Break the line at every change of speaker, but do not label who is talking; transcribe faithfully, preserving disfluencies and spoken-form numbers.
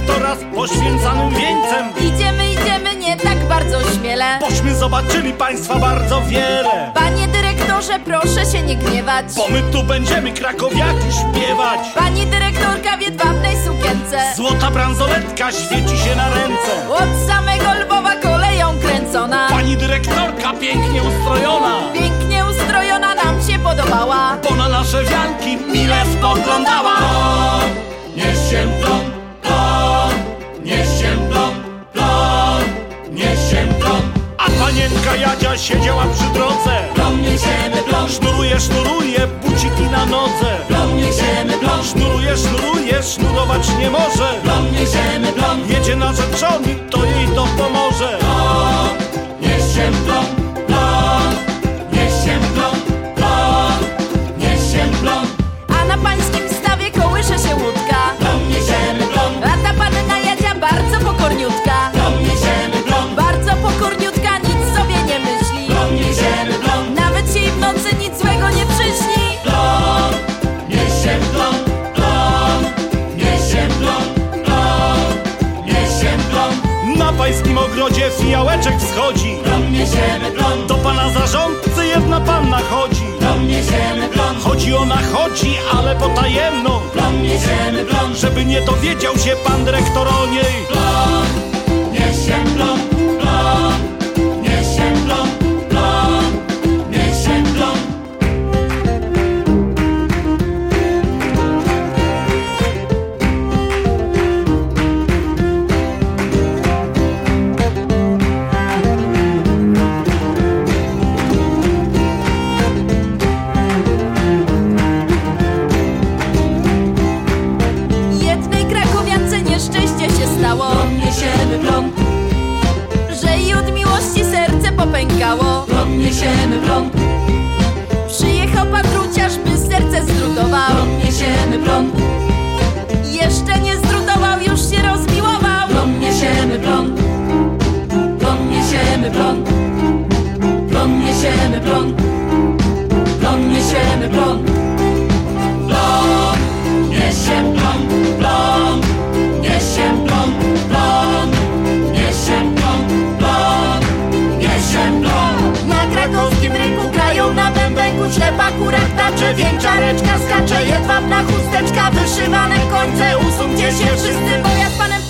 dyrektora z poświęcanym wieńcem.
Idziemy, idziemy, nie tak bardzo śmiele,
bośmy zobaczyli państwa bardzo wiele.
Panie dyrektorze, proszę się nie gniewać,
bo my tu będziemy krakowiaki śpiewać.
Pani dyrektorka w jedwabnej sukience,
złota bransoletka świeci się na ręce.
od samego Lwowa koleją kręcona.
Pani dyrektorka pięknie ustrojona,
pięknie ustrojona nam się podobała,
bo na nasze wianki mile spoglądała.
Plon, nieś się plon, plon, nieś się plon, plon, nieś się plon.
A panienka Jadzia siedziała przy drodze.
Plon niesiemy plon,
sznuruje, sznuruje, buciki na nodze.
plon niesiemy plon,
Sznuruje, sznuruje, sznurować nie może.
plon niesiemy plon,
jedzie narzeczony, to jej to pomoże.
plon, nieś się plon, plon, nieś się plon, plon, nieś się plon.
a na pańskim stawie kołysze się łódka,
Plon niesiemy plon,
a ta panna Jadzia bardzo pokorniutka,
plon niesiemy plon,
bardzo pokorniutka, nic sobie nie myśli,
plon niesiemy plon,
nawet jej w nocy nic złego nie przyśni.
plon, nieś się plon, plon, nieś się plon, plon, nieś się plon.
Na pańskim ogrodzie fijałeczek wschodzi.
Plon niesiemy plon,
Do pana zarządcy jedna panna chodzi.
plon niesiemy plon,
Chodzi ona chodzi, ale potajemną,
plon niesiemy plon,
żeby nie dowiedział się pan dyrektor o niej.
plon, nieś się plon, plon, nieś się plon, plon, nieś się plon.
Jednej krakowiance nieszczęście się stało,
Plon niesiemy plon,
że jej od miłości serce popękało.
plon niesiemy plon,
Przyjechał pan druciarz, by serce zdrutował,
plon niesiemy plon,
jeszcze nie zdrutował, już się rozmiłował.
plon niesiemy plon, plon niesiemy plon, plon niesiemy plon, plon niesiemy plon, plon, nieś się plon, plon, nieś się plon, plon, nieś się plon, plon, nieś się plon.
Na krakowskim rynku grają na bębenku, ślepa kurak tacze, więczareczka skacze, jedwabna chusteczka, wyszywane końce, usuńcie się wszyscy, bo ja z panem